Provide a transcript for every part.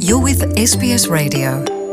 You're with SBS Radio.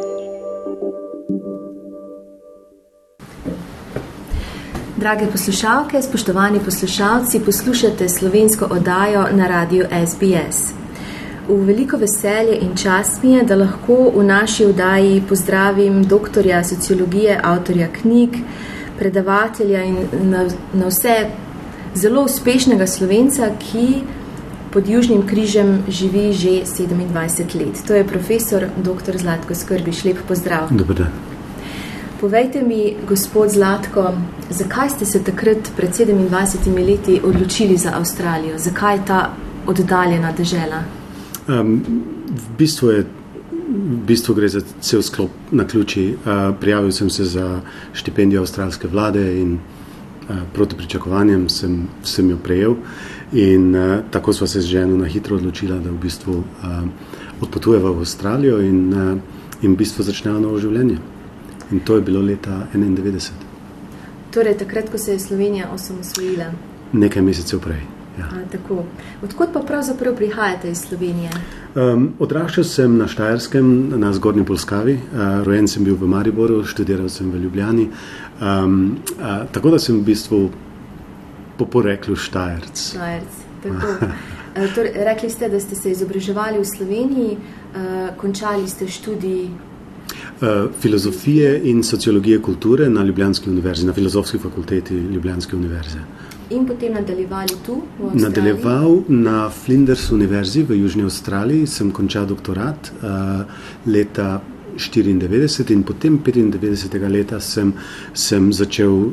Drage poslušalke, spoštovani poslušalci, poslušate slovensko oddajo na radiju SBS. V veliko veselje in čast mi je, da lahko v naši oddaji pozdravim doktorja sociologije, avtorja knjig, predavatelja in na vse zelo uspešnega Slovenca, ki pod Južnim križem živi že 27 let. To je profesor dr. Zlatko Skrbiš. Lep pozdrav. Dober dan. Povejte mi, gospod Zlatko, zakaj ste se takrat pred 27 leti odločili za Avstralijo? Zakaj ta oddaljena dežela? V bistvu gre za cel sklop naključij. Prijavil sem se za štipendijo avstralske vlade in proti pričakovanjem sem jo prejel. In tako sva se z ženo na hitro odločila, da v bistvu odpotujeva v Avstralijo in v bistvu začneva novo življenje. In to je bilo leta 1991. Torej, takrat, ko se je Slovenija osamosvojila? Nekaj mesecev prej, ja. Tako. Odkot pa pravzaprav prihajate iz Slovenije? Odraščal sem na Štajerskem, na Zgornji Polskavi. Rojen sem bil v Mariboru, študiral sem v Ljubljani. Tako da sem v bistvu po poreklu Štajerc. Tako. Torej, rekli ste, da ste se izobraževali v Sloveniji, končali ste študij filozofije in sociologije kulture na Ljubljanski univerzi, na Filozofski fakulteti Ljubljanske univerze. In potem nadaljevali tu v Avstraliji? Nadaljeval na Flinders univerzi v Južni Avstraliji, sem končal doktorat leta 1994 in potem 1995. leta sem začel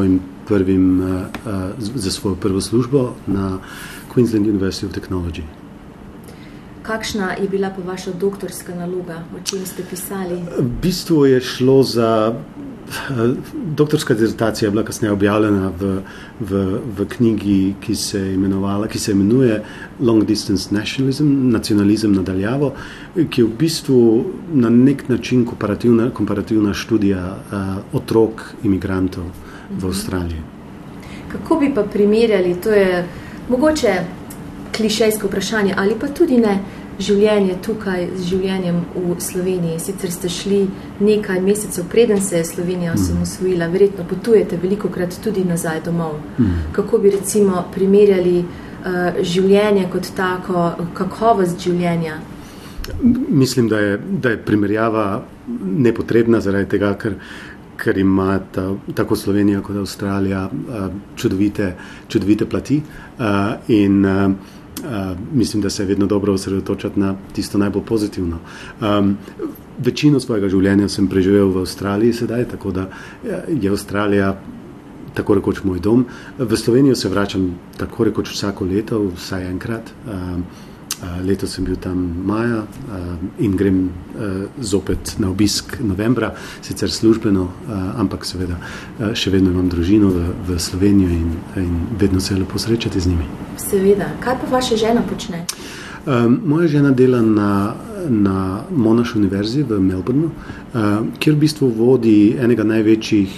za svojo prvo službo na Queensland University of Technology. Kakšna je bila pa vaša doktorska naloga? O čem ste pisali? V bistvu je šlo za... Doktorska dizertacija je bila kasneje objavljena v knjigi, ki se imenuje Long Distance Nationalism, nacionalizem nadaljavo, ki je v bistvu na nek način komparativna študija otrok imigrantov v Avstraliji. Kako bi pa primerjali, to je mogoče klišejsko vprašanje, ali pa tudi ne, življenje tukaj z življenjem v Sloveniji? Sicer ste šli nekaj mesecev, preden se je Slovenija osamosvojila, verjetno potujete velikokrat tudi nazaj domov. Kako bi recimo primerjali življenje kot tako, kakovost življenja? Mislim, da je primerjava nepotrebna zaradi tega, ker ima tako Slovenija kot Avstralija čudovite plati in mislim, da se je vedno dobro osredotočati na tisto najbolj pozitivno. Večino svojega življenja sem preživel v Avstraliji sedaj, tako da je Avstralija tako rekoč moj dom. V Slovenijo se vračam tako rekoč vsako leto, vsaj enkrat. Letos sem bil tam maja in grem zopet na obisk novembra, sicer službeno, ampak seveda še vedno imam družino v Slovenijo in vedno se je lepo srečati z njimi. Seveda. Kaj pa vaša žena počne? Moja žena dela na Monash univerzi v Melbourneu, kjer v bistvu vodi enega največjih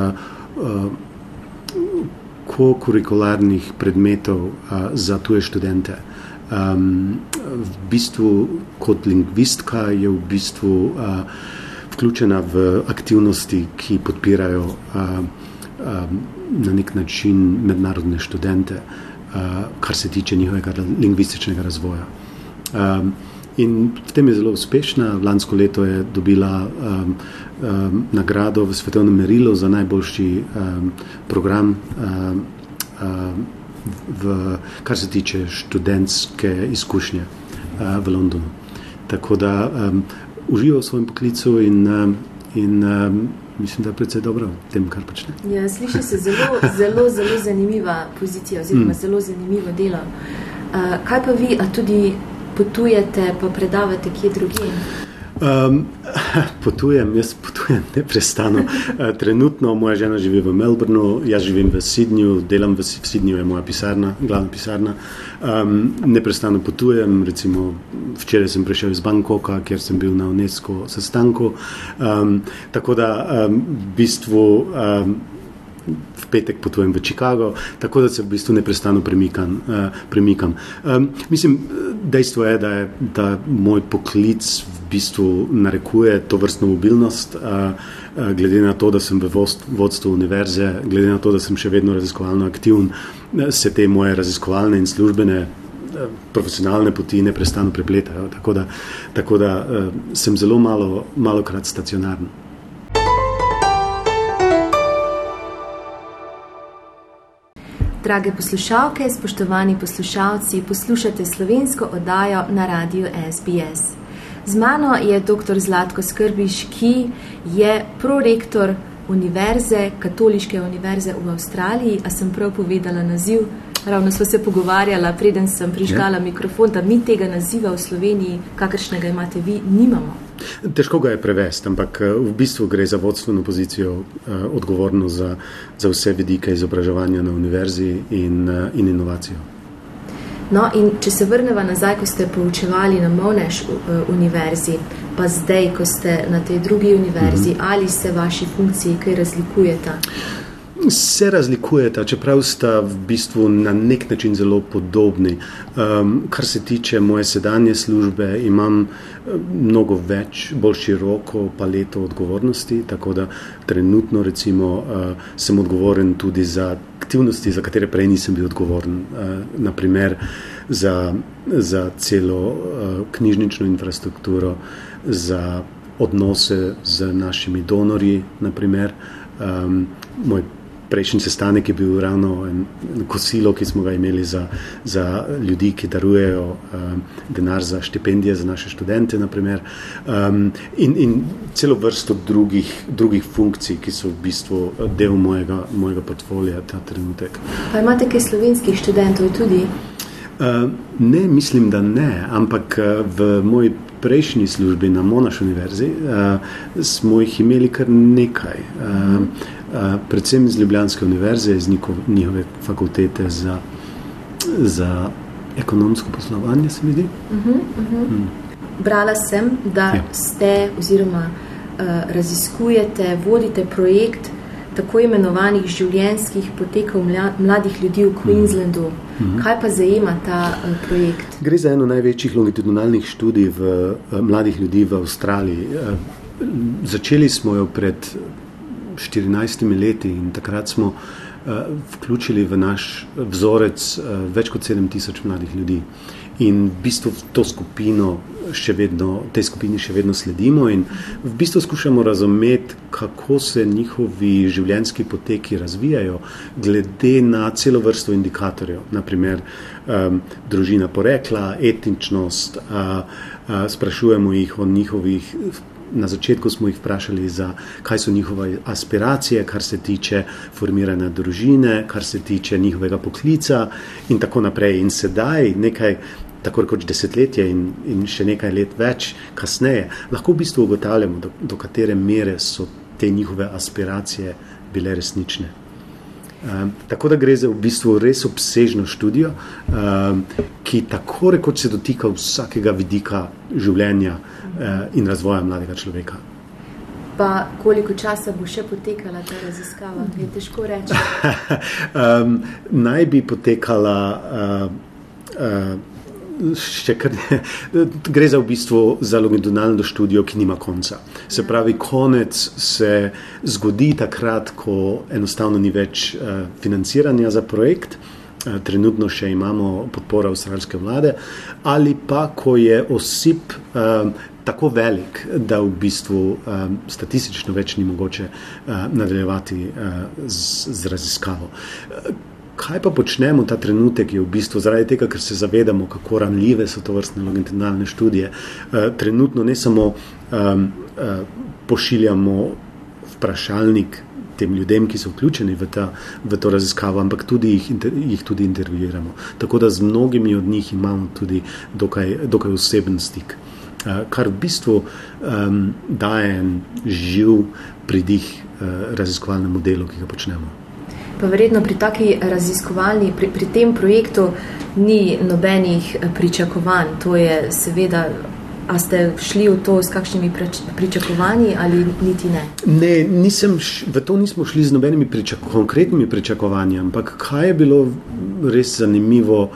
kokurikularnih predmetov za tuje študente. V bistvu kot lingvistka je v bistvu vključena v aktivnosti, ki podpirajo na nek način mednarodne študente, kar se tiče njihovega lingvističnega razvoja. In v tem je zelo uspešna. Lansko leto je dobila nagrado v svetovnem merilu za najboljši program kar se tiče študentske izkušnje v Londonu. Tako da uživa v svojem poklicu in mislim, da je precej dobro v tem, kar počne. Ja, sliši se zelo zanimiva pozicija oziroma zelo zanimivo delo. Kaj pa vi, a tudi potujete pa predavate kje drugje? Jaz potujem neprestano. Trenutno moja žena živi v Melbourneu, jaz živim v Sydneyju, delam v Sydneyju, je moja pisarna, glavna pisarna. Neprestano potujem, recimo včeraj sem prišel iz Bangkoka, kjer sem bil na UNESCO sestanku. Tako da v bistvu v petek potujem v Chicago, tako da se v bistvu neprestano premikam. Mislim, dejstvo je, da moj poklic v bistvu narekuje to vrstno mobilnost, glede na to, da sem v vodstvu univerze, glede na to, da sem še vedno raziskovalno aktiven, se te moje raziskovalne in službene profesionalne poti neprestano prepletajo, tako da sem zelo malokrat stacionaren. Drage poslušalke, spoštovani poslušalci, poslušate slovensko oddajo na radiju SBS. Z mano je dr. Zlatko Skrbiš, ki je prorektor univerze, Katoliške univerze v Avstraliji. A sem prav povedala naziv? Ravno sva se pogovarjala, preden sem prižgala mikrofon, da mi tega naziva v Sloveniji, kakršnega imate vi, nimamo. Težko ga je prevesti, ampak v bistvu gre za vodstveno pozicijo, odgovorno za vse vidike izobraževanja na univerzi in inovacijo. No, in če se vrneva nazaj, ko ste poučevali na Monash univerzi, pa zdaj, ko ste na tej drugi univerzi, ali se vaši funkciji kaj razlikujeta? Se razlikujeta, čeprav sta v bistvu na nek način zelo podobni. Kar se tiče moje sedanje službe, imam mnogo več, bolj široko paleto odgovornosti, tako da trenutno recimo sem odgovoren tudi za aktivnosti, za katere prej nisem bil odgovoren. Naprimer za celo knjižnično infrastrukturo, za odnose z našimi donorji, naprimer. Moj prejšnji sestanek je bil ravno kosilo, ki smo ga imeli za ljudi, ki darujejo denar za štipendije za naše študente, naprimer. In celo vrsto drugih funkcij, ki so v bistvu del mojega portfolija ta trenutek. Pa imate kaj slovenskih študentov tudi? Ne, mislim, da ne, ampak v moji prejšnji službi na Monash univerzi smo jih imeli kar nekaj. Predvsem iz Ljubljanske univerze, iz njihove fakultete za ekonomsko poslovanje, se mi zdi. Brala sem, da ste oziroma raziskujete, vodite projekt tako imenovanih življenjskih potekov mladih ljudi v Queenslandu. Kaj pa zajema ta projekt? Gre za eno največjih longitudinalnih študij mladih ljudi v Avstraliji. Začeli smo jo pred 14 leti in takrat smo vključili v naš vzorec več kot 7,000 mladih ljudi. In v bistvu tej skupini še vedno sledimo in v bistvu skušamo razumeti, kako se njihovi življenjski poteki razvijajo glede na celo vrsto indikatorjev, naprimer družina porekla, etničnost, sprašujemo jih o njihovih. Na začetku smo jih vprašali, kaj so njihove aspiracije, kar se tiče formiranja družine, kar se tiče njihovega poklica in tako naprej. In sedaj, tako rekoč desetletje in še nekaj let več kasneje, lahko v bistvu ugotavljamo, do katere mere so te njihove aspiracije bile resnične. Tako da gre za v bistvu res obsežno študijo, ki tako rekoč se dotika vsakega vidika življenja in razvoja mladega človeka. Pa koliko časa bo še potekala ta raziskava? Je težko reči. Naj bi potekala gre za v bistvu za longitudinalno študijo, ki nima konca. Se pravi, konec se zgodi takrat, ko enostavno ni več financiranja za projekt, trenutno še imamo podporo avstralske vlade, ali pa, ko je osip tako velik, da v bistvu statistično več ni mogoče nadaljevati z raziskavo. Kaj pa počnemo ta trenutek je v bistvu zaradi tega, ker se zavedamo, kako ranljive so to vrstne longitudinalne študije. Trenutno ne samo pošiljamo vprašalnik tem ljudem, ki so vključeni v to raziskavo, ampak jih tudi intervjuiramo. Tako da z mnogimi od njih imamo tudi dokaj oseben stik, kar v bistvu daje en živ pridih raziskovalnemu delu, ki ga počnemo. Pa verjetno pri taki raziskovalni, pri tem projektu ni nobenih pričakovanj. To je seveda A ste šli v to s kakšnimi pričakovanji ali niti ne? Ne, v to nismo šli z nobenimi konkretnimi pričakovanji, ampak kaj je bilo res zanimivo,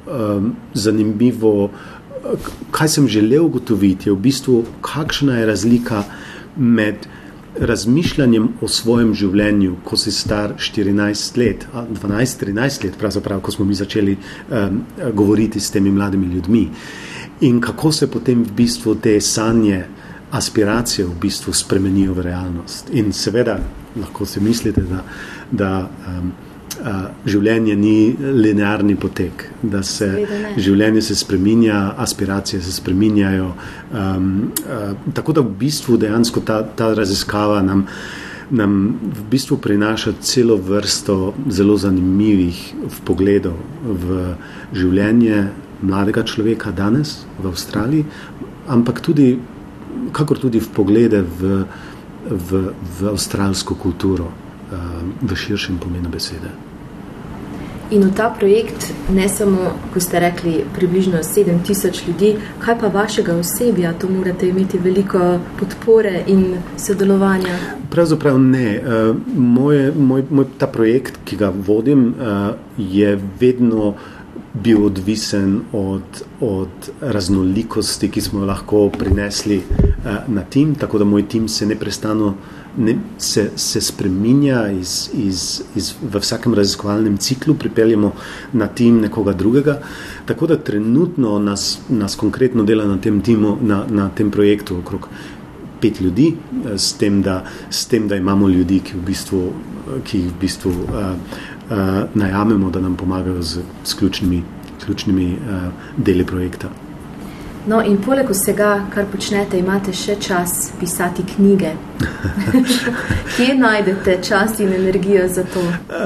kaj sem želel ugotoviti, je v bistvu, kakšna je razlika med razmišljanjem o svojem življenju, ko si star 14 let, 12-13 let, pravzaprav, ko smo mi začeli govoriti s temi mladimi ljudmi. In kako se potem v bistvu te sanje, aspiracije v bistvu spremenijo v realnost. In seveda, lahko si mislite, da življenje ni linearni potek, da se življenje se spreminja, aspiracije se spreminjajo. Tako da v bistvu dejansko ta raziskava nam v bistvu prinaša celo vrsto zelo zanimivih vpogledov v življenje mladega človeka danes v Avstraliji, ampak tudi, kakor tudi vpoglede v avstralsko kulturo v širšem pomenu besede. In v ta projekt, ne samo, ko ste rekli, približno 7000 ljudi, kaj pa vašega osebja? To morate imeti veliko podpore in sodelovanja. Pravzaprav ne. Moj ta projekt, ki ga vodim, je vedno bil odvisen od raznolikosti, ki smo lahko prinesli na tim, tako da moj tim se neprestano se spreminja v vsakem raziskovalnem ciklu, pripeljemo na tim nekoga drugega, tako da trenutno nas konkretno dela na tem timu, na tem projektu okrog 5 ljudi, s tem, da imamo ljudi, ki jih v bistvu najamemo, da nam pomagajo z ključnimi deli projekta. No, in poleg vsega, kar počnete, imate še čas pisati knjige. Kje najdete čas in energijo za to?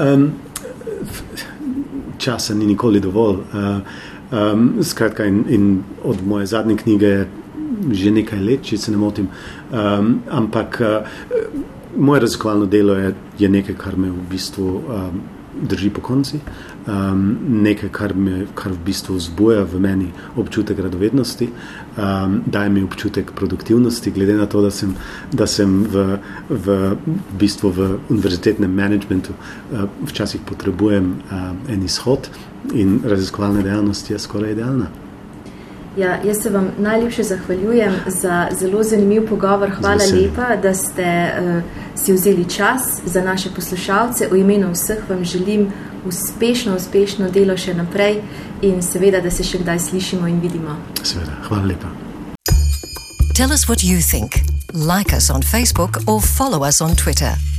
Časa ni nikoli dovolj. Skratka, in od moje zadnje knjige že nekaj let, če se ne motim. Ampak moje raziskovalno delo je nekaj, kar me v bistvu drži po konci, nekaj, kar v bistvu vzbuja v meni občutek radovednosti, daje mi občutek produktivnosti, glede na to, da sem v bistvu v univerzitetnem managementu včasih potrebujem en izhod in raziskovalna dejavnost je skoraj idealna. Ja, jaz se vam najlepše zahvaljujem za zelo zanimiv pogovor. Hvala lepa, da ste si vzeli čas za naše poslušalce. V imenu vseh vam želim uspešno delo še naprej in seveda, da se še kdaj slišimo in vidimo. Seveda, hvala lepa. Tell us what you think. Like us on Facebook or follow us on Twitter.